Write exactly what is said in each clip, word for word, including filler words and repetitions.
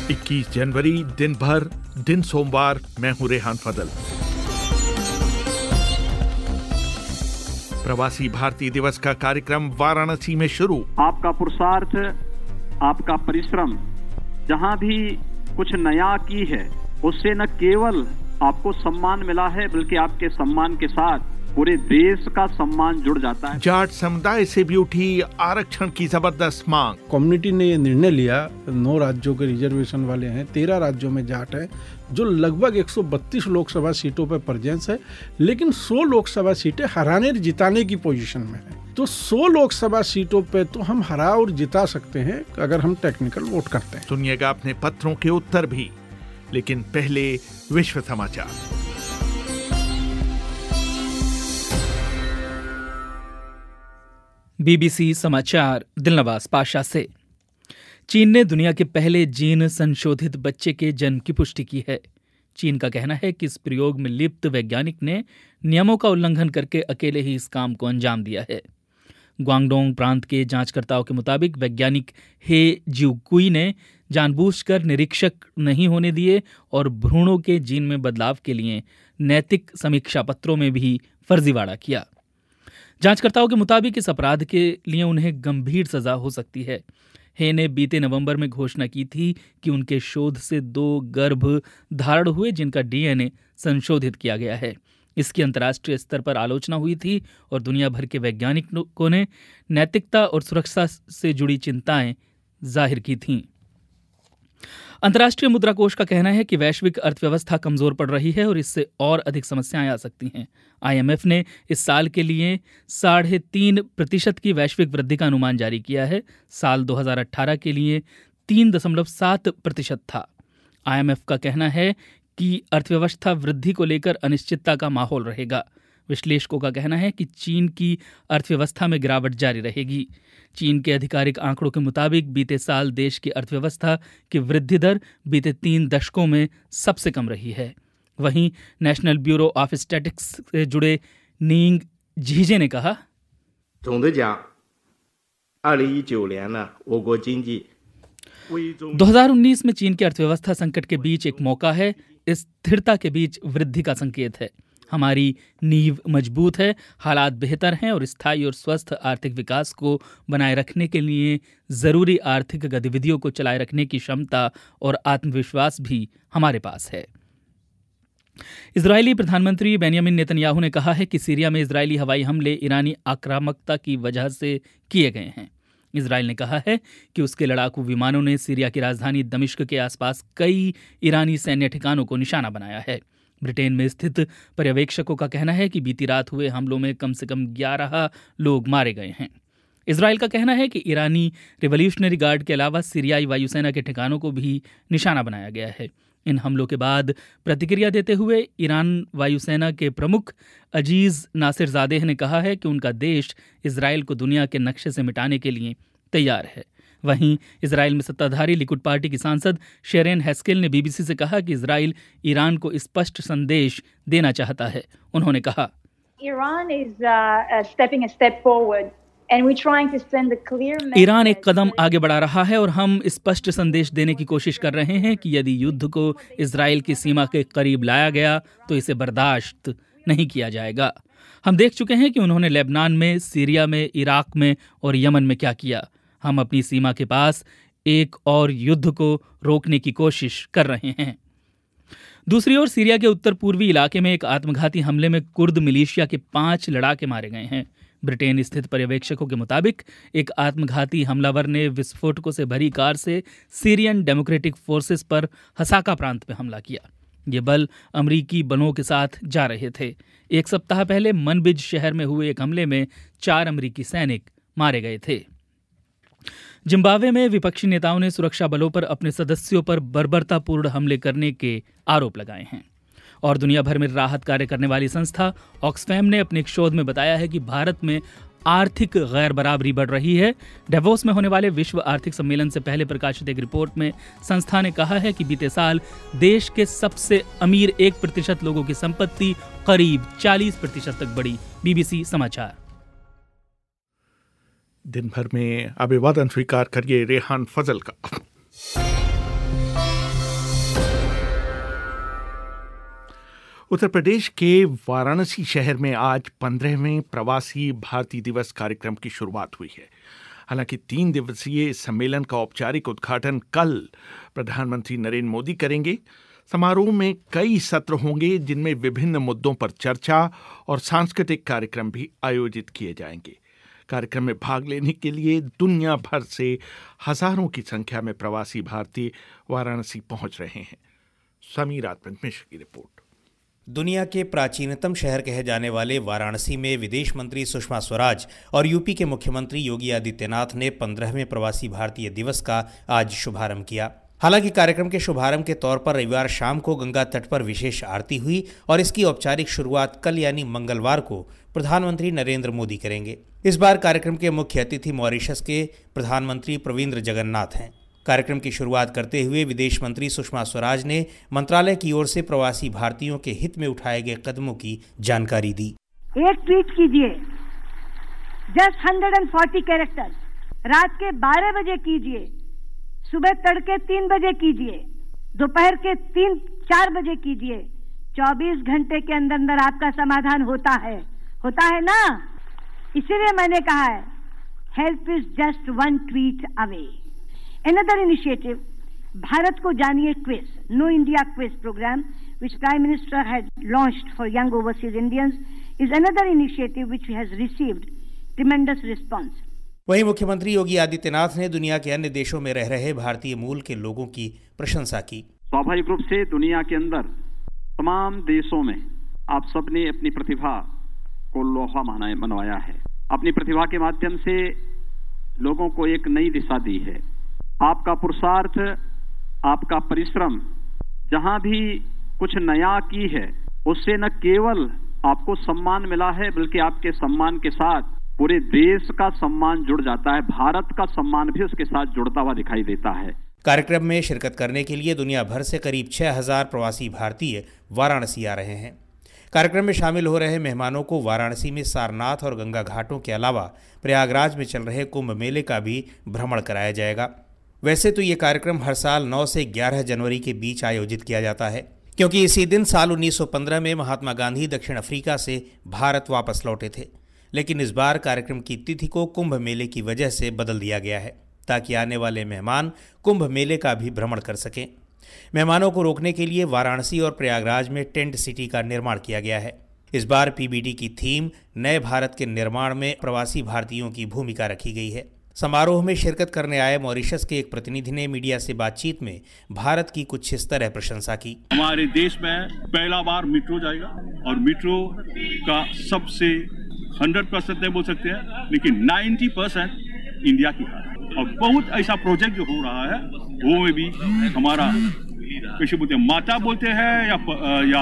इक्कीस जनवरी, दिन भर, दिन सोमवार। मैं हूं रेहान फजल। प्रवासी भारतीय दिवस का कार्यक्रम वाराणसी में शुरू। आपका पुरुषार्थ, आपका परिश्रम जहां भी कुछ नया की है, उससे न केवल आपको सम्मान मिला है, बल्कि आपके सम्मान के साथ पूरे देश का सम्मान जुड़ जाता है। जाट समुदाय से भी उठी आरक्षण की जबरदस्त मांग। कम्युनिटी ने ये निर्णय लिया, नौ राज्यों के रिजर्वेशन वाले हैं, तेरह राज्यों में जाट है, जो लगभग एक सौ बत्तीस लोकसभा सीटों पर प्रेजेंस है, लेकिन सौ लोकसभा सीटें हराने जिताने की पोजीशन में है। तो सौ लोकसभा सीटों पे तो हम हरा और जिता सकते हैं अगर हम टेक्निकल वोट करते हैं। सुनिएगा अपने पत्रों के उत्तर भी, लेकिन पहले विश्व समाचार। बीबीसी समाचार दिलनवाज पाशा से। चीन ने दुनिया के पहले जीन संशोधित बच्चे के जन्म की पुष्टि की है। चीन का कहना है कि इस प्रयोग में लिप्त वैज्ञानिक ने नियमों का उल्लंघन करके अकेले ही इस काम को अंजाम दिया है। ग्वांगडोंग प्रांत के जांचकर्ताओं के मुताबिक वैज्ञानिक हे जिउकुई ने जानबूझकर निरीक्षक नहीं होने दिए और भ्रूणों के जीन में बदलाव के लिए नैतिक समीक्षा पत्रों में भी फर्जीवाड़ा किया। जांचकर्ताओं के मुताबिक इस अपराध के लिए उन्हें गंभीर सजा हो सकती है। हे ने बीते नवंबर में घोषणा की थी कि उनके शोध से दो गर्भ धारण हुए जिनका डीएनए संशोधित किया गया है। इसकी अंतर्राष्ट्रीय स्तर पर आलोचना हुई थी और दुनिया भर के वैज्ञानिकों ने नैतिकता और सुरक्षा से जुड़ी चिंताएं जाहिर की थीं। अंतर्राष्ट्रीय मुद्रा कोष का कहना है कि वैश्विक अर्थव्यवस्था कमजोर पड़ रही है और इससे और अधिक समस्याएं आ सकती हैं। आईएमएफ ने इस साल के लिए साढ़े तीन प्रतिशत की वैश्विक वृद्धि का अनुमान जारी किया है। साल दो हज़ार अठारह के लिए तीन दशमलव सात प्रतिशत था। आईएमएफ का कहना है कि अर्थव्यवस्था वृद्धि को लेकर अनिश्चितता का माहौल रहेगा। विश्लेषकों का कहना है कि चीन की अर्थव्यवस्था में गिरावट जारी रहेगी। चीन के आधिकारिक आंकड़ों के मुताबिक बीते साल देश की अर्थव्यवस्था की वृद्धि दर बीते तीन दशकों में सबसे कम रही है। वहीं नेशनल ब्यूरो ऑफ स्टैटिस्टिक्स से जुड़े नींग झीजे ने कहा, दो हज़ार उन्नीस में चीन की अर्थव्यवस्था संकट के बीच एक मौका है, स्थिरता के बीच वृद्धि का संकेत है। हमारी नींव मजबूत है, हालात बेहतर हैं और स्थायी और स्वस्थ आर्थिक विकास को बनाए रखने के लिए जरूरी आर्थिक गतिविधियों को चलाए रखने की क्षमता और आत्मविश्वास भी हमारे पास है। इजरायली प्रधानमंत्री बेंयामिन नेतन्याहू ने कहा है कि सीरिया में इजरायली हवाई हमले ईरानी आक्रामकता की वजह से किए गए हैं। इजरायल ने कहा है कि उसके लड़ाकू विमानों ने सीरिया की राजधानी दमिश्क के आसपास कई ईरानी सैन्य ठिकानों को निशाना बनाया है। ब्रिटेन में स्थित पर्यवेक्षकों का कहना है कि बीती रात हुए हमलों में कम से कम ग्यारह लोग मारे गए हैं। इजरायल का कहना है कि ईरानी रिवॉल्यूशनरी गार्ड के अलावा सीरियाई वायुसेना के ठिकानों को भी निशाना बनाया गया है। इन हमलों के बाद प्रतिक्रिया देते हुए ईरान वायुसेना के प्रमुख अजीज नासिरजादेह ने कहा है कि उनका देश इजरायल को दुनिया के नक्शे से मिटाने के लिए तैयार है। वहीं इजरायल में सत्ताधारी लिकुड पार्टी की सांसद शेरेन हेस्केल ने बीबीसी से कहा कि इजरायल ईरान को स्पष्ट संदेश देना चाहता है। उन्होंने कहा, Iran is uh, stepping a step forward and we're trying to send a clear message. Iran एक कदम आगे बढ़ा रहा है और हम स्पष्ट संदेश देने की कोशिश कर रहे हैं कि यदि युद्ध को इजरायल की सीमा के करीब लाया गया तो इसे बर्दाश्त नहीं किया जाएगा। हम देख चुके हैं कि उन्होंने लेबनान में, सीरिया में, इराक में और यमन में क्या किया। हम अपनी सीमा के पास एक और युद्ध को रोकने की कोशिश कर रहे हैं। दूसरी ओर सीरिया के उत्तर पूर्वी इलाके में एक आत्मघाती हमले में कुर्द मिलिशिया के पांच लड़ाके मारे गए हैं। ब्रिटेन स्थित पर्यवेक्षकों के मुताबिक एक आत्मघाती हमलावर ने विस्फोटकों से भरी कार से सीरियन डेमोक्रेटिक फोर्सेस पर हसाका प्रांत में हमला किया। ये बल अमरीकी बलों के साथ जा रहे थे। एक सप्ताह पहले मनबिज शहर में हुए एक हमले में चार अमरीकी सैनिक मारे गए थे। जिम्बाब्वे में विपक्षी नेताओं ने सुरक्षा बलों पर अपने सदस्यों पर बर्बरतापूर्ण हमले करने के आरोप लगाए हैं। और दुनिया भर में राहत कार्य करने वाली संस्था ऑक्सफैम ने अपने एक शोध में बताया है कि भारत में आर्थिक गैर बराबरी बढ़ रही है। डेवोस में होने वाले विश्व आर्थिक सम्मेलन से पहले प्रकाशित एक रिपोर्ट में संस्था ने कहा है कि बीते साल देश के सबसे अमीर एक प्रतिशत लोगों की संपत्ति करीब चालीस प्रतिशत तक बढ़ी। बीबीसी समाचार। दिन भर में अभिवादन स्वीकार करिए रेहान फजल का। उत्तर प्रदेश के वाराणसी शहर में आज पंद्रहवें प्रवासी भारतीय दिवस कार्यक्रम की शुरुआत हुई है। हालांकि तीन दिवसीय इस सम्मेलन का औपचारिक उद्घाटन कल प्रधानमंत्री नरेंद्र मोदी करेंगे। समारोह में कई सत्र होंगे जिनमें विभिन्न मुद्दों पर चर्चा और सांस्कृतिक कार्यक्रम भी आयोजित किए जाएंगे। कार्यक्रम में भाग लेने के लिए दुनिया भर से हजारों की संख्या में प्रवासी भारतीय वाराणसी पहुंच रहे हैं। समीर आत्मन मिश्र की रिपोर्ट। दुनिया के प्राचीनतम शहर कहे जाने वाले वाराणसी में विदेश मंत्री सुषमा स्वराज और यूपी के मुख्यमंत्री योगी आदित्यनाथ ने पंद्रहवें प्रवासी भारतीय दिवस का आज शुभारंभ किया। हालांकि कार्यक्रम के शुभारंभ के तौर पर रविवार शाम को गंगा तट पर विशेष आरती हुई और इसकी औपचारिक शुरुआत कल यानी मंगलवार को प्रधानमंत्री नरेंद्र मोदी करेंगे। इस बार कार्यक्रम के मुख्य अतिथि मॉरिशस के प्रधानमंत्री प्रविंद्र जगन्नाथ हैं। कार्यक्रम की शुरुआत करते हुए विदेश मंत्री सुषमा स्वराज ने मंत्रालय की ओर से प्रवासी भारतीयों के हित में उठाए गए कदमों की जानकारी दी। एक ट्वीट कीजिए, just hundred and forty character, रात के बारह बजे कीजिए, सुबह तड़के तीन बजे कीजिए, दोपहर के तीन चार बजे कीजिए। चौबीस घंटे के अंदर अंदर आपका समाधान होता है होता है ना। इसीलिए मैंने कहा है, help is just one tweet away. Another initiative, Bharat को जानिए quiz, know India quiz programme which Prime Minister had launched for young overseas Indians is another initiative which has received tremendous response. वहीं मुख्यमंत्री योगी आदित्यनाथ ने दुनिया के अन्य देशों में रह रहे भारतीय मूल के लोगों की प्रशंसा की। स्वाभाविक रूप से दुनिया के अंदर तमाम देशों में आप सबने अपनी प्रतिभा को लोहा मनवाया है, अपनी प्रतिभा के माध्यम से लोगों को एक नई दिशा दी है। आपका पुरुषार्थ, आपका परिश्रम जहां भी कुछ नया की है, उससे न केवल आपको सम्मान मिला है बल्कि आपके सम्मान के साथ पूरे देश का सम्मान जुड़ जाता है, भारत का सम्मान भी उसके साथ जुड़ता हुआ दिखाई देता है। कार्यक्रम में शिरकत करने के लिए दुनिया भर से करीब छह हजार प्रवासी भारतीय वाराणसी आ रहे हैं। कार्यक्रम में शामिल हो रहे मेहमानों को वाराणसी में सारनाथ और गंगा घाटों के अलावा प्रयागराज में चल रहे कुंभ मेले का भी भ्रमण कराया जाएगा। वैसे तो ये कार्यक्रम हर साल नौ से ग्यारह जनवरी के बीच आयोजित किया जाता है, क्योंकि इसी दिन साल उन्नीस सौ पंद्रह में महात्मा गांधी दक्षिण अफ्रीका से भारत वापस लौटे थे। लेकिन इस बार कार्यक्रम की तिथि को कुंभ मेले की वजह से बदल दिया गया है, ताकि आने वाले मेहमान कुंभ मेले का भी भ्रमण कर सकें। मेहमानों को रोकने के लिए वाराणसी और प्रयागराज में टेंट सिटी का निर्माण किया गया है। इस बार पीबीडी की थीम नए भारत के निर्माण में प्रवासी भारतीयों की भूमिका रखी गई है। समारोह में शिरकत करने आए मॉरिशस के एक प्रतिनिधि ने मीडिया से बातचीत में भारत की कुछ इस तरह प्रशंसा की। हमारे देश में पहला बार मेट्रो जाएगा और मेट्रो का सबसे हंड्रेड परसेंट नहीं बोल सकते हैं, लेकिन नाइन्टी परसेंट इंडिया की है। और बहुत ऐसा प्रोजेक्ट जो हो रहा है वो में भी हमारा कैसे बोलते हैं, माता बोलते हैं या या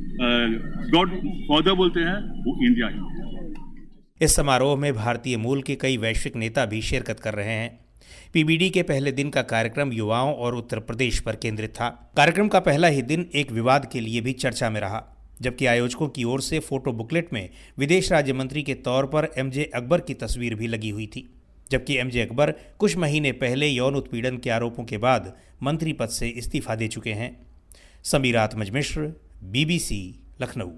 गॉड फादर बोलते हैं, वो इंडिया ही। इस समारोह में भारतीय मूल के कई वैश्विक नेता भी शिरकत कर रहे हैं। पीबीडी के पहले दिन का कार्यक्रम युवाओं और उत्तर प्रदेश पर केंद्रित था। कार्यक्रम का पहला ही दिन एक विवाद के लिए भी चर्चा में रहा, जबकि आयोजकों की ओर से फोटो बुकलेट में विदेश राज्य मंत्री के तौर पर एमजे अकबर की तस्वीर भी लगी हुई थी, जबकि एमजे अकबर कुछ महीने पहले यौन उत्पीड़न के आरोपों के बाद मंत्री पद से इस्तीफा दे चुके हैं। समीर आत्मज मिश्र, बीबीसी, लखनऊ।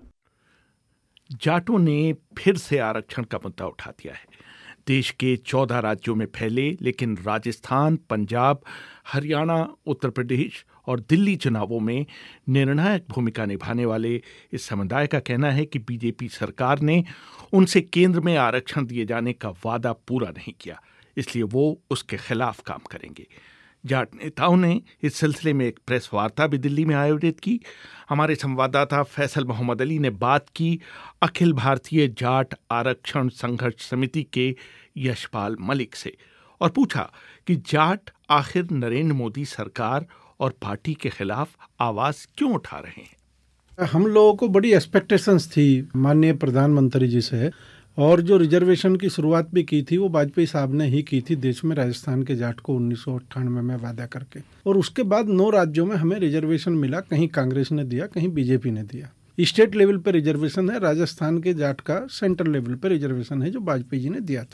जाटों ने फिर से आरक्षण का मुद्दा उठा दिया है। देश के चौदह राज्यों में फैले लेकिन राजस्थान, पंजाब, हरियाणा, उत्तर प्रदेश और दिल्ली चुनावों में निर्णायक भूमिका निभाने वाले इस समुदाय का कहना है कि बीजेपी सरकार ने उनसे केंद्र में आरक्षण दिए जाने का वादा पूरा नहीं किया, इसलिए वो उसके खिलाफ काम करेंगे। जाट नेताओं ने इस सिलसिले में एक प्रेस वार्ता भी दिल्ली में आयोजित की। हमारे संवाददाता फैसल मोहम्मद अली ने बात की अखिल भारतीय जाट आरक्षण संघर्ष समिति के यशपाल मलिक से और पूछा कि जाट आखिर नरेंद्र मोदी सरकार और पार्टी के खिलाफ आवाज क्यों उठा रहे हैं। हम लोगों को बड़ी एक्सपेक्टेशंस थी माननीय प्रधानमंत्री जी से, और जो रिजर्वेशन की शुरुआत भी की थी वो वाजपेयी साहब ने ही की थी देश में राजस्थान के जाट को उन्नीस सौ अट्ठानवे में वादा करके, और उसके बाद नौ राज्यों में हमें रिजर्वेशन मिला। कहीं कांग्रेस ने दिया, कहीं बीजेपी ने दिया। स्टेट लेवल पे रिजर्वेशन है, राजस्थान के जाट का सेंट्रल लेवल पे रिजर्वेशन है जो वाजपेयी जी ने दिया था।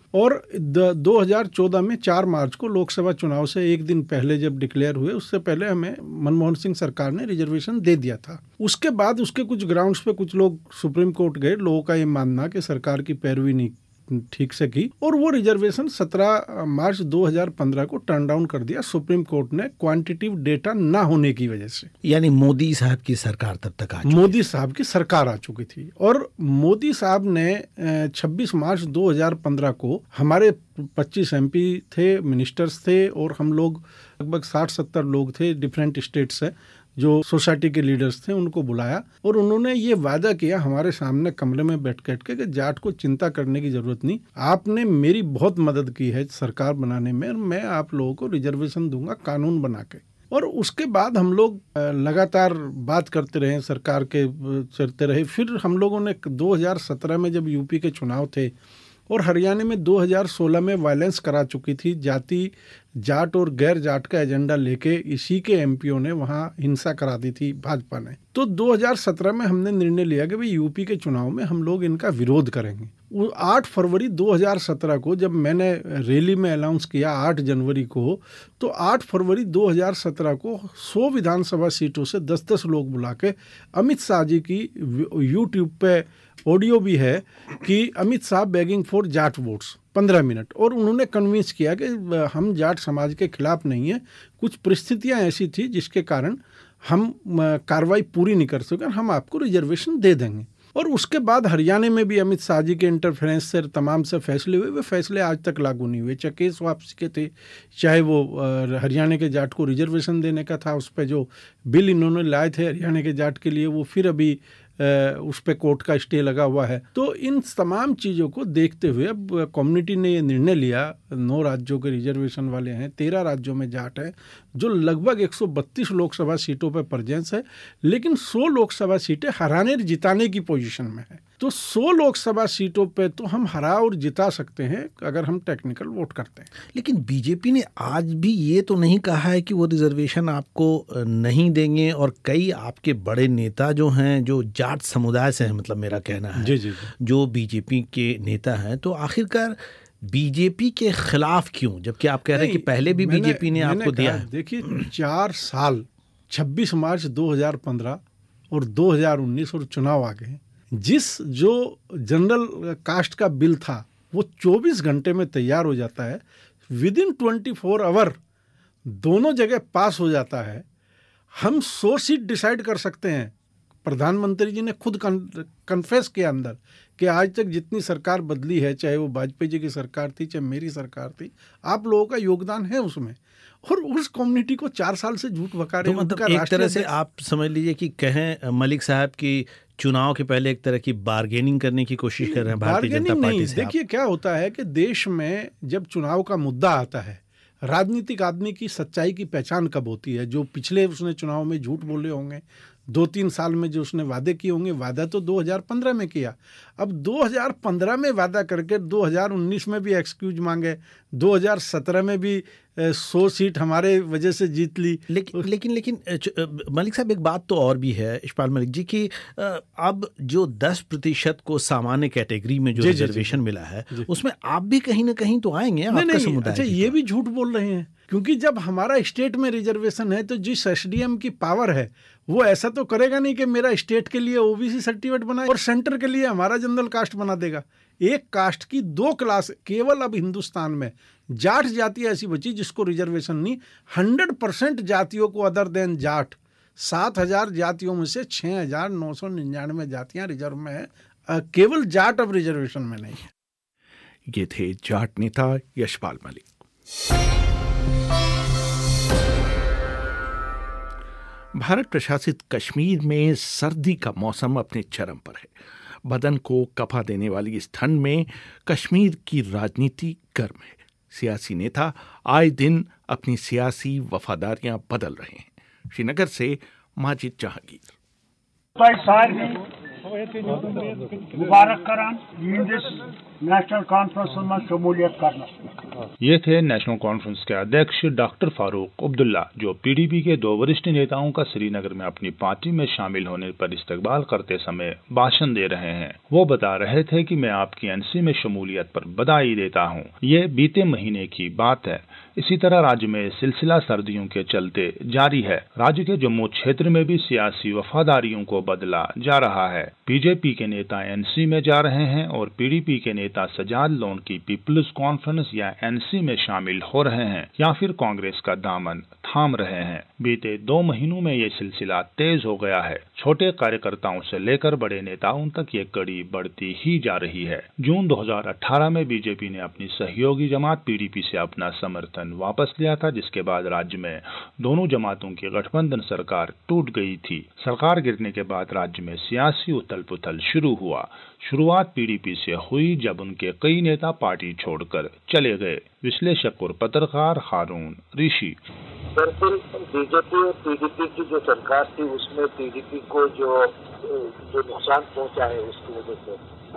और दो हज़ार चौदह में चार मार्च को लोकसभा चुनाव से एक दिन पहले जब डिक्लेयर हुए, उससे पहले हमें मनमोहन सिंह सरकार ने रिजर्वेशन दे दिया था। उसके बाद उसके कुछ ग्राउंड्स पे कुछ लोग सुप्रीम कोर्ट गए, लोगों का ये मानना कि सरकार की पैरवी नहीं ठीक से की, और वो रिजर्वेशन सत्रह मार्च दो हज़ार पंद्रह को टर्न डाउन कर दिया सुप्रीम कोर्ट ने, क्वांटिटिव डेटा ना होने की वजह से। यानी मोदी साहब की सरकार तब तक आ चुकी मोदी साहब की सरकार आ चुकी थी, और मोदी साहब ने छब्बीस मार्च दो हज़ार पंद्रह को हमारे पच्चीस एमपी थे, मिनिस्टर्स थे, और हम लोग लगभग साठ सत्तर लोग थे डिफरेंट स्टेट से जो सोसाइटी के लीडर्स थे, उनको बुलाया और उन्होंने ये वादा किया हमारे सामने कमरे में बैठ बैठ के कि जाट को चिंता करने की जरूरत नहीं, आपने मेरी बहुत मदद की है सरकार बनाने में, और मैं आप लोगों को रिजर्वेशन दूंगा कानून बना के। और उसके बाद हम लोग लगातार बात करते रहे, सरकार के चलते रहे। फिर हम लोगों ने दो हज़ार सत्रह में जब यूपी के चुनाव थे और हरियाणा में दो हज़ार सोलह में वायलेंस करा चुकी थी, जाति जाट और गैर जाट का एजेंडा लेके इसी के एमपीओ ने वहाँ हिंसा करा दी थी भाजपा ने। तो दो हज़ार सत्रह में हमने निर्णय लिया कि भाई यूपी के चुनाव में हम लोग इनका विरोध करेंगे। वो आठ फरवरी दो हज़ार सत्रह को जब मैंने रैली में अनाउंस किया आठ जनवरी को, तो आठ फरवरी दो हज़ार सत्रह को सौ विधानसभा सीटों से दस दस लोग बुला के अमित शाह जी की यूट्यूब पे ऑडियो भी है कि Amit Shah begging for Jat votes पंद्रह मिनट, और उन्होंने कन्विंस किया कि हम जाट समाज के खिलाफ नहीं है, कुछ परिस्थितियां ऐसी थी जिसके कारण हम कार्रवाई पूरी नहीं कर सके, हम आपको रिजर्वेशन दे देंगे। और उसके बाद हरियाणा में भी अमित शाह जी के इंटरफेरेंस से तमाम से फैसले हुए, वे फैसले आज तक लागू नहीं हुए, चाहे केस वापसी के थे, चाहे वो हरियाणा के जाट को रिजर्वेशन देने का था, उस पर जो बिल इन्होंने लाए थे हरियाणा के जाट के लिए, वो फिर अभी उस पर कोर्ट का स्टे लगा हुआ है। तो इन तमाम चीज़ों को देखते हुए अब कम्युनिटी ने ये निर्णय लिया, नौ राज्यों के रिजर्वेशन वाले हैं, तेरह राज्यों में जाट है, जो लगभग एक सौ बत्तीस लोकसभा सीटों पर प्रेजेंस है, लेकिन सौ लोकसभा सीटें हराने जिताने की पोजीशन में है। तो सौ लोकसभा सीटों पे तो हम हरा और जिता सकते हैं अगर हम टेक्निकल वोट करते हैं। लेकिन बीजेपी ने आज भी ये तो नहीं कहा है कि वो रिजर्वेशन आपको नहीं देंगे, और कई आपके बड़े नेता जो हैं जो जाट समुदाय से हैं, मतलब मेरा कहना है जी जी जो बीजेपी के नेता हैं, तो आखिरकार बीजेपी के खिलाफ क्यों, जबकि आप कह रहे हैं कि पहले भी बीजेपी ने आपको दिया है। देखिए चार साल छब्बीस मार्च दो हज़ार पंद्रह और दो हज़ार उन्नीस और चुनाव आ गए, जिस जो जनरल कास्ट का बिल था वो चौबीस घंटे में तैयार हो जाता है, विद इन चौबीस आवर दोनों जगह पास हो जाता है, हम सौ सीट डिसाइड कर सकते हैं। प्रधानमंत्री जी ने खुद कन्फेस किया अंदर कि आज तक जितनी सरकार बदली है, चाहे वो वाजपेयी जी की सरकार थी, चाहे मेरी सरकार थी, आप लोगों का योगदान है उसमें, और उस कम्युनिटी को चार साल से झूठ बका रहे हैं। तो मतलब एक तरह से आप समझ लीजिए कि कहें मलिक साहब की चुनाव के पहले एक तरह की बार्गेनिंग करने की कोशिश कर रहे हैं भारतीय जनता पार्टी से। देखिए क्या होता है कि देश में जब चुनाव का मुद्दा आता है, राजनीतिक आदमी की सच्चाई की पहचान कब होती है? जो पिछले उसने चुनाव में झूठ बोले होंगे, दो तीन साल में जो उसने वादे किए होंगे, वादा तो दो हज़ार पंद्रह में किया, अब दो हज़ार पंद्रह में वादा करके दो हज़ार उन्नीस में भी एक्सक्यूज मांगे, दो हज़ार सत्रह में भी सौ सीट हमारे वजह से जीत ली। लेकिन लेकिन लेकिन मलिक साहब एक बात तो और भी है इशपाल मलिक जी कि अब जो दस प्रतिशत को सामान्य कैटेगरी में जो रिजर्वेशन मिला है उसमें आप भी कहीं ना कहीं तो आएंगे आपका समुदाय। अच्छा ये भी झूठ बोल रहे हैं, क्योंकि जब हमारा स्टेट में रिजर्वेशन है तो जिस एसडीएम की पावर है वो ऐसा तो करेगा नहीं कि मेरा स्टेट के लिए ओबीसी सर्टिफिकेट बनाए और सेंटर के लिए हमारा जनरल कास्ट बना देगा। एक कास्ट की दो क्लास केवल अब हिंदुस्तान में जाट जाति ऐसी बची जिसको रिजर्वेशन नहीं। हंड्रेड परसेंट जातियों को अदर देन जाट, सात हजार जातियों में से छः हजार नौ सौ निन्यानवे जातियाँ रिजर्व में है, केवल जाट अब रिजर्वेशन में नहीं है। ये थे जाट नेता यशपाल मलिक। भारत प्रशासित कश्मीर में सर्दी का मौसम अपने चरम पर है। बदन को कफा देने वाली इस ठंड में कश्मीर की राजनीति गर्म है। सियासी नेता आए दिन अपनी सियासी वफादारियां बदल रहे हैं। श्रीनगर से माजिद जहांगीर। पैसानी मुबारक करान नेशनल कॉन्फ्रेंस में शमूलियत करना। ये थे नेशनल कॉन्फ्रेंस के अध्यक्ष डॉक्टर फारूक अब्दुल्ला, जो पीडीपी के दो वरिष्ठ नेताओं का श्रीनगर में अपनी पार्टी में शामिल होने पर इस्तकबाल करते समय भाषण दे रहे हैं। वो बता रहे थे कि मैं आपकी एनसी में शमूलियत पर बधाई देता हूँ। ये बीते महीने की बात है। इसी तरह राज्य में सिलसिला सर्दियों के चलते जारी है। राज्य के जम्मू क्षेत्र में भी सियासी वफादारियों को बदला जा रहा है। बीजेपी के नेता एनसी में जा रहे हैं और पीडीपी के नेता सजाद लोन की पीपल्स कॉन्फ्रेंस या एनसी में शामिल हो रहे हैं या फिर कांग्रेस का दामन थाम रहे हैं। बीते दो महीनों में ये सिलसिला तेज हो गया है। छोटे कार्यकर्ताओं से लेकर बड़े नेताओं तक ये कड़ी बढ़ती ही जा रही है। जून दो हज़ार अठारह में बीजेपी ने अपनी सहयोगी जमात पीडीपी से अपना समर्थन वापस लिया था, जिसके बाद राज्य में दोनों जमातों की गठबंधन सरकार टूट गई थी। सरकार गिरने के बाद राज्य में सियासी उथल पुथल शुरू हुआ। शुरुआत पीडीपी से हुई, जब उनके कई नेता पार्टी छोड़कर चले गए। विश्लेषक और पत्रकार हारून ऋषि। दरअसल बीजेपी और पीडीपी की जो सरकार थी उसमें पीडीपी को जो जो नुकसान पहुंचा है उसकी वजह से,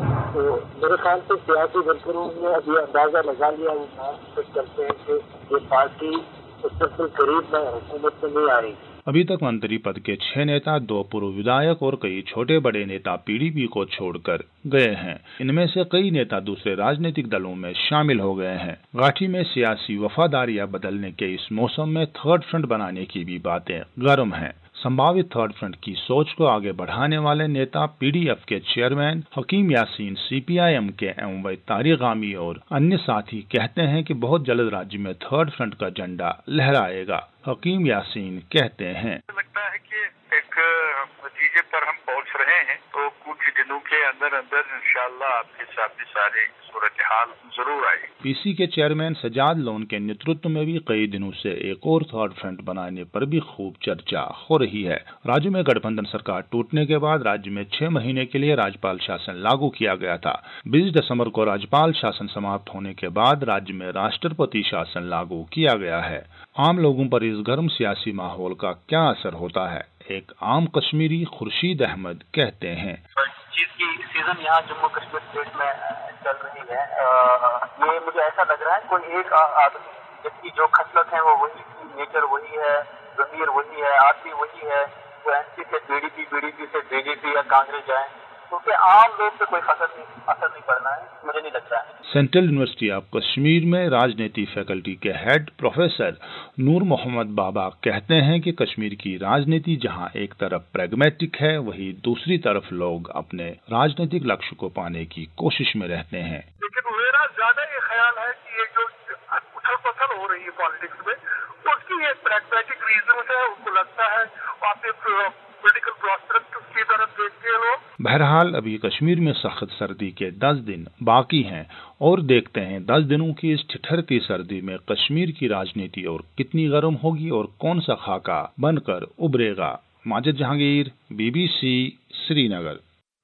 तो मेरे ख्याल से सियासी वर्करों ने अभी अंदाजा लगा लिया करते हैं कि ये पार्टी उससे करीब में हुकूमत में नहीं आ रही। अभी तक मंत्री पद के छह नेता, दो पूर्व विधायक और कई छोटे बड़े नेता पीडीपी को छोड़कर गए हैं। इनमें से कई नेता दूसरे राजनीतिक दलों में शामिल हो गए हैं। घाटी में सियासी वफादारियां बदलने के इस मौसम में थर्ड फ्रंट बनाने की भी बातें गर्म हैं। संभावित थर्ड फ्रंट की सोच को आगे बढ़ाने वाले नेता पीडीएफ के चेयरमैन हकीम यासीन, सीपीआईएम के एम तारिक गामी और अन्य साथी कहते हैं कि बहुत जल्द राज्य में थर्ड फ्रंट का झंडा लहराएगा। हकीम यासीन कहते हैं, लगता है कि एक नतीजे पर हम पहुंच रहे हैं, तो कुछ दिनों के अंदर अंदर इंशाअल्लाह आपके सामने सारे सूरत हाल जरूर आएगी। पीसी के चेयरमैन सजाद लोन के नेतृत्व में भी कई दिनों से एक और थर्ड फ्रंट बनाने पर भी खूब चर्चा हो रही है। राज्य में गठबंधन सरकार टूटने के बाद राज्य में छह महीने के लिए राज्यपाल शासन लागू किया गया था। बीस दिसंबर को राज्यपाल शासन समाप्त होने के बाद राज्य में राष्ट्रपति शासन लागू किया गया है। आम लोगों पर इस गर्म सियासी माहौल का क्या असर होता है, एक आम कश्मीरी खुर्शीद अहमद कहते हैं। चीज की सीजन यहाँ जम्मू कश्मीर स्टेट में चल रही है। आ, ये मुझे ऐसा लग रहा है कोई एक आदमी जिसकी जो खसलत है वो वही, नेचर वही है, जमीर वही है, आदमी वही है, वो एनसी से पीडीपी, पीडीपी से बीजेपी या कांग्रेस जाए, क्योंकि आम लोग पे कोई असर नहीं असर नहीं पड़ना है, मुझे नहीं लगता है। सेंट्रल यूनिवर्सिटी ऑफ कश्मीर में राजनीति फैकल्टी के हेड प्रोफेसर नूर मोहम्मद बाबा कहते हैं कि कश्मीर की राजनीति जहां एक तरफ प्रैग्मेटिक है, वहीं दूसरी तरफ लोग अपने राजनीतिक लक्ष्य को पाने की कोशिश में रहते हैं। लेकिन मेरा ज्यादा ये ख्याल है कि ये जो उथल पुथल हो रही है पॉलिटिक्स में, उसकी एक प्रैग्मेटिक रीजन है। उनको लगता है वहाँ पे पॉलिटिकल प्रॉस्पेरिटी की तरफ देखते हैं लोग। बहरहाल अभी कश्मीर में सख्त सर्दी के दस दिन बाकी हैं और देखते हैं दस दिनों की इस ठिठुरती सर्दी में कश्मीर की राजनीति और कितनी गर्म होगी और कौन सा खाका बनकर उभरेगा। माजिद जहांगीर, बीबीसी श्रीनगर।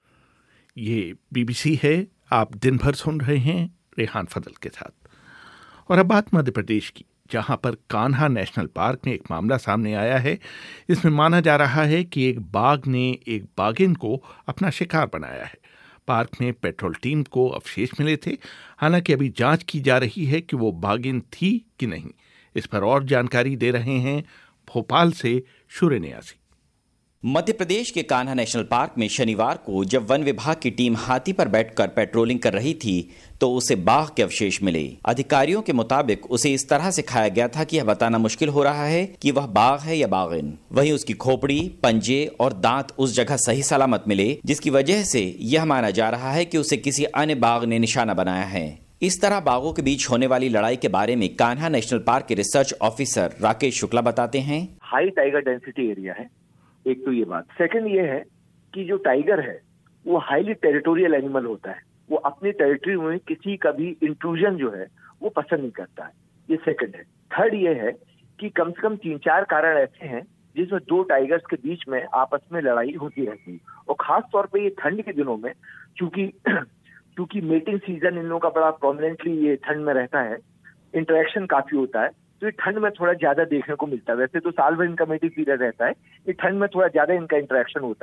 ये बीबीसी है, आप दिन भर सुन रहे हैं रेहान फजल के साथ। और अब बात मध्य प्रदेश की, जहां पर कान्हा नेशनल पार्क में एक मामला सामने आया है। इसमें माना जा रहा है कि एक बाघ ने एक बाघिन को अपना शिकार बनाया है। पार्क में पेट्रोल टीम को अवशेष मिले थे। हालांकि अभी जांच की जा रही है कि वो बाघिन थी कि नहीं। इस पर और जानकारी दे रहे हैं भोपाल से शुरे नियासी। मध्य प्रदेश के कान्हा नेशनल पार्क में शनिवार को जब वन विभाग की टीम हाथी पर बैठकर पेट्रोलिंग कर रही थी तो उसे बाघ के अवशेष मिले। अधिकारियों के मुताबिक उसे इस तरह से खाया गया था कि यह बताना मुश्किल हो रहा है कि वह बाघ है या बाघिन। वहीं उसकी खोपड़ी, पंजे और दांत उस जगह सही सलामत मिले, जिसकी वजह से यह माना जा रहा है कि उसे किसी अन्य बाघ ने निशाना बनाया है। इस तरह बाघों के बीच होने वाली लड़ाई के बारे में कान्हा नेशनल पार्क के रिसर्च ऑफिसर राकेश शुक्ला बताते हैं। हाई टाइगर डेंसिटी एरिया है, एक तो ये बात। सेकंड ये है कि जो टाइगर है वो हाईली टेरिटोरियल एनिमल होता है। वो अपनी टेरिटरी में किसी का भी इंट्रूजन जो है वो पसंद नहीं करता है। ये सेकंड है। थर्ड ये है कि कम से कम तीन चार कारण ऐसे हैं जिसमें दो टाइगर्स के बीच में आपस में लड़ाई होती रहती है। और खास तौर पे ये ठंड के दिनों में, चूंकि क्योंकि मेटिंग सीजन इन लोगों का बड़ा प्रोमिनेंटली ये ठंड में रहता है, इंटरेक्शन काफी होता है, तो ये ठंड में थोड़ा ज्यादा देखने को मिलता है। वैसे तो साल भर इनका मेटिंग पीरियड रहता है, ये ठंड में थोड़ा ज्यादा इनका इंटरेक्शन होता है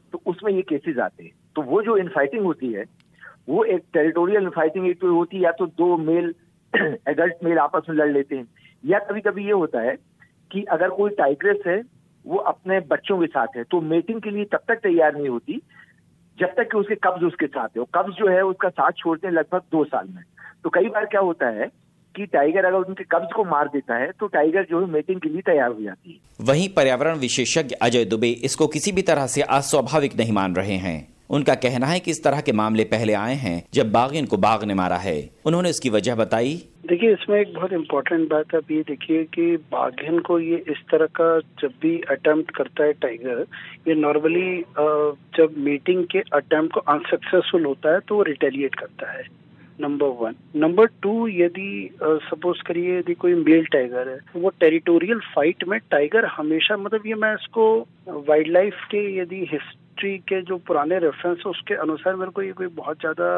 तो उसमें ये केसेस आते हैं। तो वो जो इनफाइटिंग होती है वो एक टेरिटोरियल इनफाइटिंग एक तो होती है, या तो दो मेल एडल्ट मेल आपस में लड़ लेते हैं, या कभी कभी ये होता है कि अगर कोई टाइग्रेस है वो अपने बच्चों के साथ है तो मेटिंग के लिए तब तक तैयार नहीं होती जब तक कि उसके कब्ज उसके साथ है। कब्ज जो है उसका साथ छोड़ते हैं लगभग दो साल में। तो कई बार क्या होता है कि टाइगर अगर उनके कब्ज को मार देता है तो टाइगर जो है मेटिंग के लिए तैयार हो जाती है। वहीं पर्यावरण विशेषज्ञ अजय दुबे इसको किसी भी तरह से अस्वाभाविक नहीं मान रहे हैं। उनका कहना है कि इस तरह के मामले पहले आए हैं जब बाघिन को बाघ ने मारा है। उन्होंने इसकी वजह बताई। देखिए, इसमें एक बहुत इम्पोर्टेंट बात आप ये देखिए कि बाघिन को ये इस तरह का जब भी अटेम्प्ट करता है टाइगर, ये नॉर्मली जब मीटिंग के अटेम्प्ट को अनसक्सेसफुल होता है तो वो रिटेलिएट करता है, नंबर वन। नंबर टू, यदि सपोज करिए यदि कोई मेल टाइगर है तो वो टेरिटोरियल फाइट में टाइगर हमेशा, मतलब ये मैं इसको वाइल्ड लाइफ के यदि हिस्ट्री के जो पुराने रेफरेंस उसके अनुसार मेरे को ये कोई बहुत ज्यादा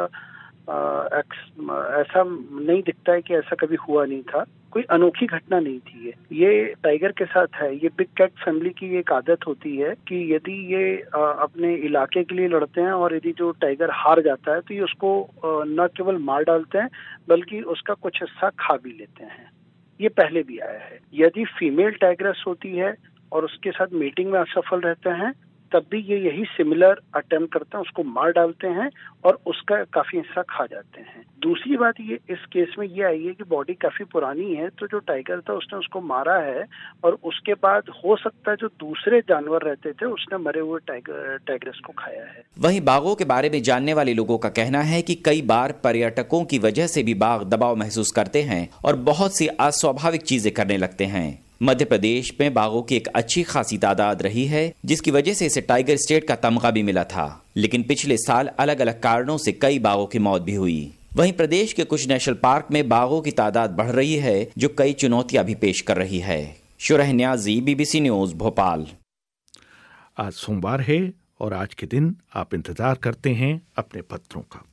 ऐसा नहीं दिखता है कि ऐसा कभी हुआ नहीं था, कोई अनोखी घटना नहीं थी। ये ये टाइगर के साथ है। ये बिग कैट फैमिली की एक आदत होती है कि यदि ये अपने इलाके के लिए लड़ते हैं और यदि जो टाइगर हार जाता है तो ये उसको न केवल मार डालते हैं बल्कि उसका कुछ हिस्सा खा भी लेते हैं। ये पहले भी आया है। यदि फीमेल टाइग्रेस होती है और उसके साथ मीटिंग में असफल रहते हैं तब भी ये यही सिमिलर अटेम्प्ट करते हैं, उसको मार डालते हैं और उसका काफी हिस्सा खा जाते हैं। दूसरी बात ये इस केस में ये आई है कि बॉडी काफी पुरानी है, तो जो टाइगर था उसने उसको मारा है और उसके बाद हो सकता है जो दूसरे जानवर रहते थे उसने मरे हुए टाइगर टाइग्रेस को खाया है। वहीं बाघों के बारे में जानने वाले लोगों का कहना है कि कई बार पर्यटकों की वजह से भी बाघ दबाव महसूस करते हैं और बहुत सी अस्वाभाविक चीजें करने लगते हैं। मध्य प्रदेश में बाघों की एक अच्छी खासी तादाद रही है जिसकी वजह से इसे टाइगर स्टेट का तमगा भी मिला था, लेकिन पिछले साल अलग अलग कारणों से कई बाघों की मौत भी हुई। वहीं प्रदेश के कुछ नेशनल पार्क में बाघों की तादाद बढ़ रही है जो कई चुनौतियां भी पेश कर रही है। Shuraih Niazi, BBC news, Bhopal. आज सोमवार है और आज के दिन आप इंतजार करते हैं अपने पत्रों का।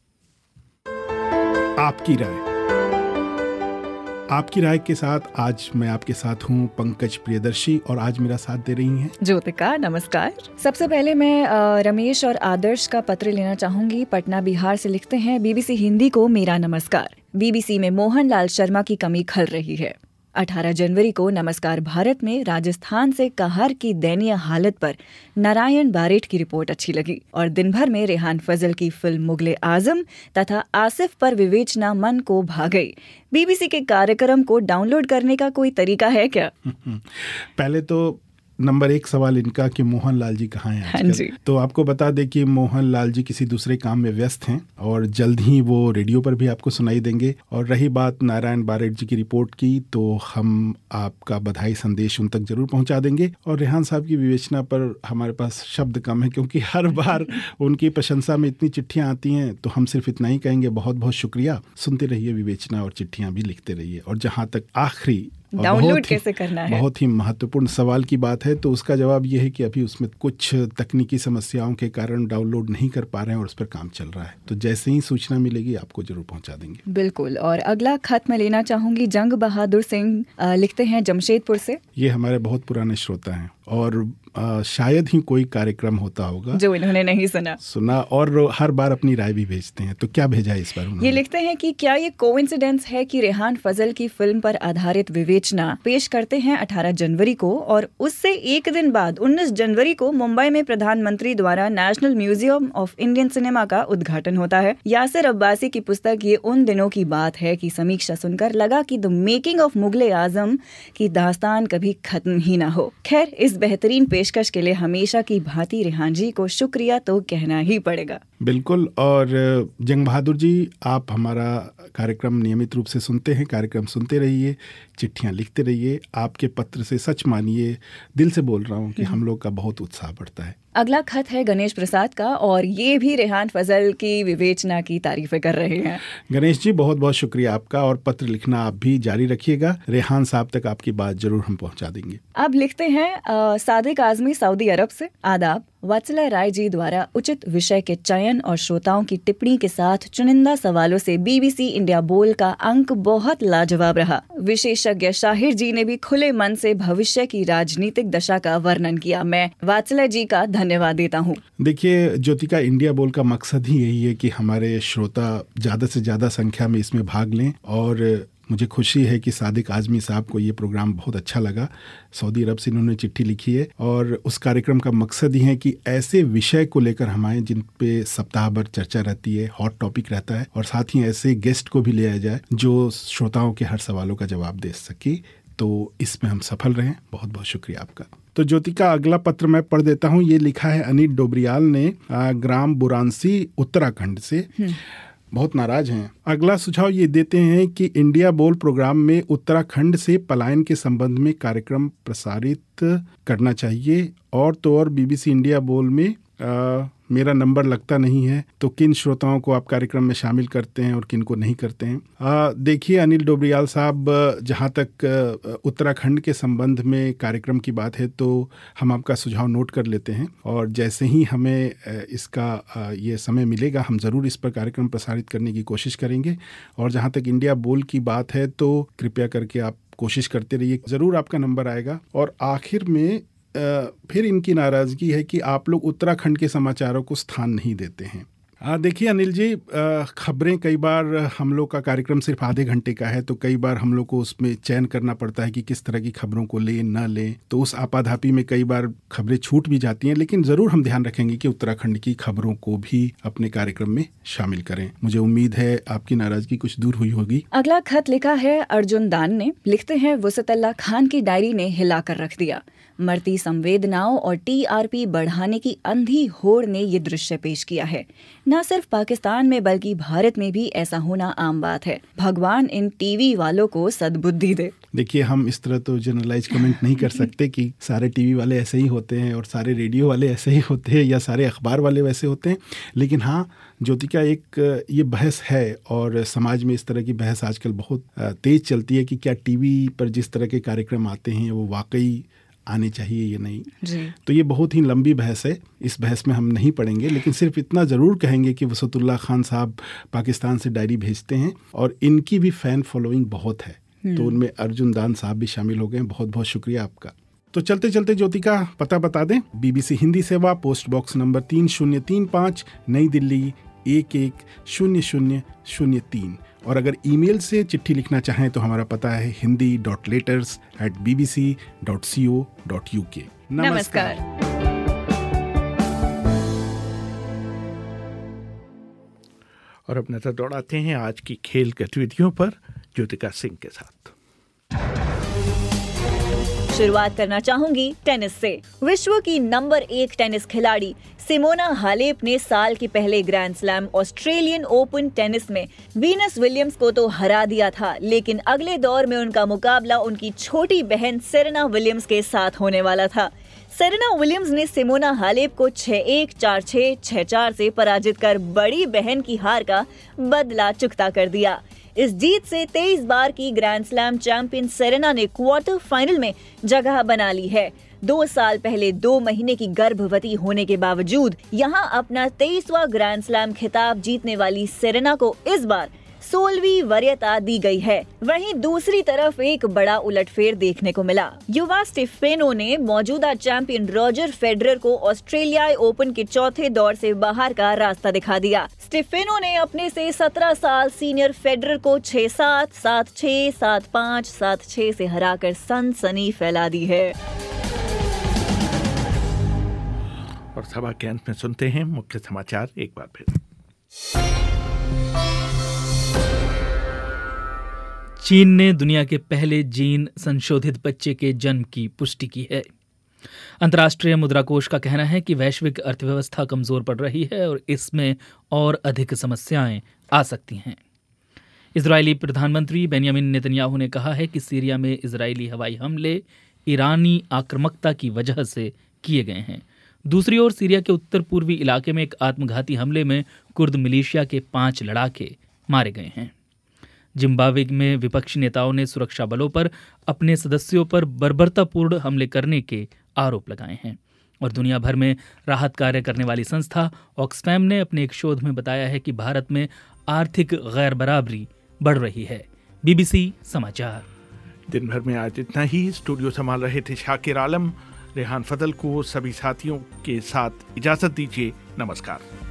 आपकी राय आपकी राय के साथ आज मैं आपके साथ हूँ पंकज प्रियदर्शी और आज मेरा साथ दे रही हैं ज्योतिका। नमस्कार। सबसे पहले मैं रमेश और आदर्श का पत्र लेना चाहूंगी। पटना बिहार से लिखते हैं, बीबीसी हिंदी को मेरा नमस्कार। बीबीसी में मोहन लाल शर्मा की कमी खल रही है। अठारह जनवरी को नमस्कार भारत में राजस्थान से कहर की दयनीय हालत पर नारायण बारेठ की रिपोर्ट अच्छी लगी और दिन भर में रेहान फजल की फिल्म मुगले आजम तथा आसिफ पर विवेचना मन को भा गई। बीबीसी के कार्यक्रम को डाउनलोड करने का कोई तरीका है क्या? पहले तो नंबर एक सवाल इनका कि मोहन लाल जी कहाँ हैं आजकल। हाँ जी। तो आपको बता दें कि मोहन लाल जी किसी दूसरे काम में व्यस्त हैं और जल्द ही वो रेडियो पर भी आपको सुनाई देंगे। और रही बात नारायण बारेठ जी की रिपोर्ट की, तो हम आपका बधाई संदेश उन तक जरूर पहुंचा देंगे। और रेहान साहब की विवेचना पर हमारे पास शब्द कम है क्योंकि हर बार उनकी प्रशंसा में इतनी चिट्ठियाँ आती हैं, तो हम सिर्फ इतना ही कहेंगे, बहुत बहुत शुक्रिया। सुनते रहिए विवेचना और चिट्ठियाँ भी लिखते रहिए। और जहाँ तक आखिरी डाउनलोड कैसे करना है, बहुत ही महत्वपूर्ण सवाल की बात है, तो उसका जवाब यह है कि अभी उसमें कुछ तकनीकी समस्याओं के कारण डाउनलोड नहीं कर पा रहे हैं और उस पर काम चल रहा है। तो जैसे ही सूचना मिलेगी आपको जरूर पहुंचा देंगे। बिल्कुल। और अगला खत मैं लेना चाहूंगी। जंग बहादुर सिंह लिखते हैं जमशेदपुर से। ये हमारे बहुत पुराने श्रोता हैं और आ, शायद ही कोई कार्यक्रम होता होगा जो इन्होंने नहीं सुना सुना और हर बार अपनी राय भी भेजते हैं। तो क्या भेजा है इस बार उन्होंने? ये लिखते हैं कि क्या ये कोइंसिडेंस है कि रेहान फजल की फिल्म पर आधारित विवेचना पेश करते हैं अठारह जनवरी को और उससे एक दिन बाद उन्नीस जनवरी को मुंबई में प्रधानमंत्री द्वारा national museum of Indian cinema का उद्घाटन होता है। यासिर अब्बासी की पुस्तक ये उन दिनों की बात है कि समीक्षा सुनकर लगा कि the making of Mughal-e-Azam की दास्तान कभी खत्म ही ना हो। खैर, इस बेहतरीन पेशकश के लिए हमेशा की भांति रेहान जी को शुक्रिया तो कहना ही पड़ेगा। बिल्कुल। और जंग बहादुर जी, आप हमारा कार्यक्रम नियमित रूप से सुनते हैं। कार्यक्रम सुनते रहिए, चिट्ठियां लिखते रहिए। आपके पत्र से सच मानिए, दिल से बोल रहा हूँ कि हम लोग का बहुत उत्साह बढ़ता है। अगला खत है गणेश प्रसाद का और ये भी रेहान फजल की विवेचना की तारीफें कर रहे हैं। गणेश जी, बहुत बहुत शुक्रिया आपका और पत्र लिखना आप भी जारी रखिएगा। रेहान साहब तक आपकी बात जरूर हम पहुंचा देंगे। अब लिखते हैं आ, सादिक आजमी सऊदी अरब से। आदाब। वत्सला राय जी द्वारा उचित विषय के चयन और श्रोताओं की टिप्पणी के साथ चुनिंदा सवालों से बीबीसी इंडिया बोल का अंक बहुत लाजवाब रहा। विशेषज्ञ शाहिर जी ने भी खुले मन से भविष्य की राजनीतिक दशा का वर्णन किया। मैं वत्सला जी का धन्यवाद देता हूँ। देखिए ज्योतिका, इंडिया बोल का मकसद ही यही है कि हमारे श्रोता ज़्यादा से ज़्यादा संख्या में इसमें भाग लें, और मुझे खुशी है कि सादिक आज़मी साहब को ये प्रोग्राम बहुत अच्छा लगा। सऊदी अरब से इन्होंने चिट्ठी लिखी है, और उस कार्यक्रम का मकसद ही है कि ऐसे विषय को लेकर हम आएँ जिन पे सप्ताह भर चर्चा रहती है, हॉट टॉपिक रहता है, और साथ ही ऐसे गेस्ट को भी ले आया जाए जो श्रोताओं के हर सवालों का जवाब दे सके। तो इसमें हम सफल रहें। बहुत बहुत शुक्रिया आपका। तो ज्योतिका, अगला पत्र मैं पढ़ देता हूँ। ये लिखा है अनिल डोबरियाल ने, ग्राम बुरांसी उत्तराखंड से। बहुत नाराज हैं। अगला सुझाव ये देते हैं कि इंडिया बोल प्रोग्राम में उत्तराखंड से पलायन के संबंध में कार्यक्रम प्रसारित करना चाहिए, और तो और बीबीसी इंडिया बोल में आ, मेरा नंबर लगता नहीं है, तो किन श्रोताओं को आप कार्यक्रम में शामिल करते हैं और किन को नहीं करते हैं। देखिए अनिल डोबरियाल साहब, जहाँ तक उत्तराखंड के संबंध में कार्यक्रम की बात है तो हम आपका सुझाव नोट कर लेते हैं, और जैसे ही हमें इसका ये समय मिलेगा हम ज़रूर इस पर कार्यक्रम प्रसारित करने की कोशिश करेंगे। और जहाँ तक इंडिया बोल की बात है तो कृपया करके आप कोशिश करते रहिए, ज़रूर आपका नंबर आएगा। और आखिर में फिर इनकी नाराज़गी है कि आप लोग उत्तराखंड के समाचारों को स्थान नहीं देते हैं। हाँ देखिए अनिल जी, खबरें कई बार हम लोग का कार्यक्रम सिर्फ आधे घंटे का है, तो कई बार हम लोग को उसमें चयन करना पड़ता है कि किस तरह की खबरों को लें ना लें, तो उस आपाधापी में कई बार खबरें छूट भी जाती हैं। लेकिन ज़रूर हम ध्यान रखेंगे कि उत्तराखंड की खबरों को भी अपने कार्यक्रम में शामिल करें। मुझे उम्मीद है आपकी नाराज़गी कुछ दूर हुई होगी। अगला खत लिखा है अर्जुन दान ने। लिखते हैं, वसतुल्लाह खान की डायरी ने हिला कर रख दिया। मरती संवेदनाओं और टीआरपी बढ़ाने की अंधी होड़ ने ये दृश्य पेश किया है। न सिर्फ पाकिस्तान में बल्कि भारत में भी ऐसा होना आम बात है। भगवान इन टीवी वालों को सद्बुद्धि दे। देखिए हम इस तरह तो जनरलाइज कमेंट नहीं कर सकते कि सारे टीवी वाले ऐसे ही होते हैं और सारे रेडियो वाले ऐसे ही होते हैं या सारे अखबार वाले वैसे होते हैं। लेकिन हाँ ज्योतिका, एक ये बहस है और समाज में इस तरह की बहस आजकल बहुत तेज चलती है कि क्या टीवी पर जिस तरह के कार्यक्रम आते हैं वो वाकई आने चाहिए या नहीं जी। तो ये बहुत ही लंबी बहस है, इस बहस में हम नहीं पढ़ेंगे, लेकिन सिर्फ इतना ज़रूर कहेंगे कि वसतुल्लाह खान साहब पाकिस्तान से डायरी भेजते हैं और इनकी भी फ़ैन फॉलोइंग बहुत है, तो उनमें अर्जुन दान साहब भी शामिल हो गए। बहुत बहुत शुक्रिया आपका। तो चलते चलते ज्योतिका पता बता दें, बीबीसी हिंदी सेवा, पोस्ट बॉक्स नंबर तीन शून्य तीन पाँच, नई दिल्ली एक एक शून्य शून्य शून्य तीन। और अगर ईमेल से चिट्ठी लिखना चाहें तो हमारा पता है Hindi dot letters at B B C dot C O dot U K. नमस्कार। और अब नजर दौड़ाते हैं आज की खेल गतिविधियों पर ज्योतिका सिंह के साथ। शुरुआत करना चाहूंगी टेनिस से। विश्व की नंबर एक टेनिस खिलाड़ी सिमोना हालेप ने साल के पहले grand slam Australian open tennis में वीनस विलियम्स को तो हरा दिया था, लेकिन अगले दौर में उनका मुकाबला उनकी छोटी बहन सेरेना विलियम्स के साथ होने वाला था। सेरेना विलियम्स ने सिमोना हालेप को छह एक, चार छह, छह चार से पराजित कर बड़ी बहन की हार का बदला चुकता कर दिया। इस जीत से तेईस बार की ग्रैंड स्लैम चैंपियन सेरेना ने क्वार्टर फाइनल में जगह बना ली है। दो साल पहले दो महीने की गर्भवती होने के बावजूद यहां अपना तेईसवां ग्रैंड स्लैम खिताब जीतने वाली सेरेना को इस बार सोलहवीं वरीयता दी गई है। वहीं दूसरी तरफ एक बड़ा उलटफेर देखने को मिला। युवा स्टेफेनो ने मौजूदा चैंपियन रॉजर फेडरर को ऑस्ट्रेलियाई ओपन के चौथे दौर से बाहर का रास्ता दिखा दिया। स्टेफेनो ने अपने से सत्रह साल सीनियर फेडरर को छह सात, सात छह, सात पाँच, सात छह से हराकर सनसनी फैला दी है। और सभा के अंत में सुनते हैं मुख्य समाचार एक बार फिर। चीन ने दुनिया के पहले जीन संशोधित बच्चे के जन्म की पुष्टि की है। अंतर्राष्ट्रीय मुद्रा कोष का कहना है कि वैश्विक अर्थव्यवस्था कमजोर पड़ रही है और इसमें और अधिक समस्याएं आ सकती हैं। इजरायली प्रधानमंत्री बेंयामिन नेतन्याहू ने कहा है कि सीरिया में इजरायली हवाई हमले ईरानी आक्रामकता की वजह से किए गए हैं। दूसरी ओर सीरिया के उत्तर पूर्वी इलाके में एक आत्मघाती हमले में कुर्द मिलिशिया के पांच लड़ाके मारे गए हैं। जिम्बाब्वे में विपक्षी नेताओं ने सुरक्षा बलों पर अपने सदस्यों पर बर्बरतापूर्ण हमले करने के आरोप लगाए हैं। और दुनिया भर में राहत कार्य करने वाली संस्था ऑक्सफैम ने अपने एक शोध में बताया है कि भारत में आर्थिक गैर बराबरी बढ़ रही है। बीबीसी समाचार। दिन भर में आज इतना ही। स्टूडियो संभाल रहे थे शाकिर आलम, रेहान फजल को सभी साथियों के साथ इजाजत दीजिए। नमस्कार।